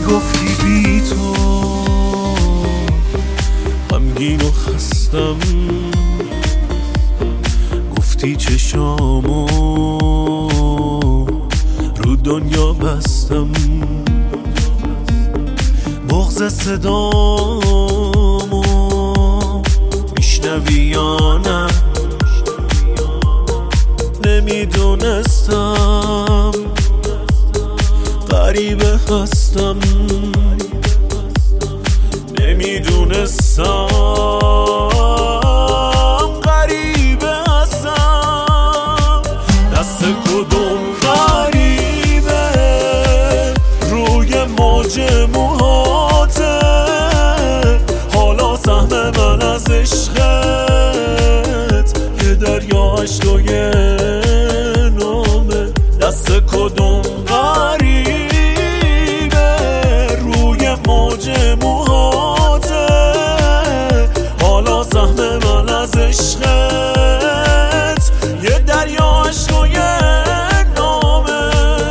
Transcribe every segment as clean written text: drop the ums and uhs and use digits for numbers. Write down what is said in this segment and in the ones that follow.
میگفتی بی تو غمگین و خستم، گفتی چشامو رو دنیا بستم، بغض صدامو میشنوی یا نه؟ نمیدونستم غریبه هستم، نمیدونستم غریبه هستم. دست کدوم غریبه روی موج موهاته، حالا سهم من از عشقت یه دریا عشق و یه نامه. دست کدوم غریبه روی موج موهاته، حالا سهم من از عشقت یه دریا عشق و یه نامه.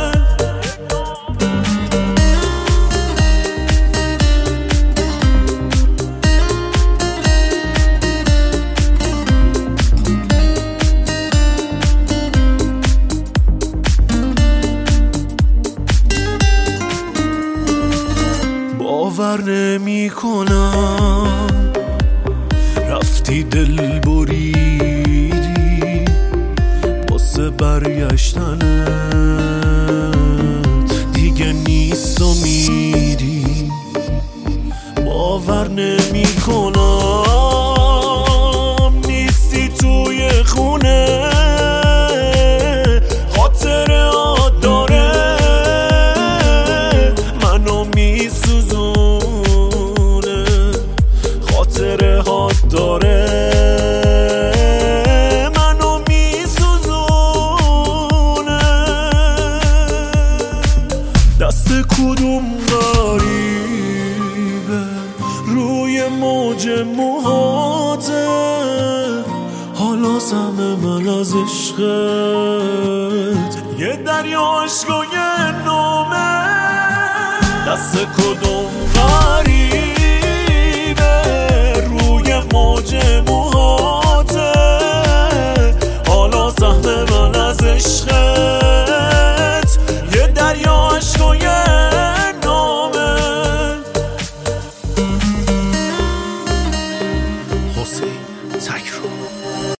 باور نمی کنم رفتی دل بریدی واسه برگشتنت دیگه نیست امیدی. باور نمی کنم نیستی توی خونه، خاطرات داره منو میسوزونه، خاطرات داره منو میسوزونه. دست کدوم غریبه روی موج موهاته، حالا سهم من از عشقت یه دریا عشق و یه نامه. دست کدوم غریبه روی موج موهاته، حالا سهم من از عشقت یه دریا عشق و یه نامه. حسین تکرو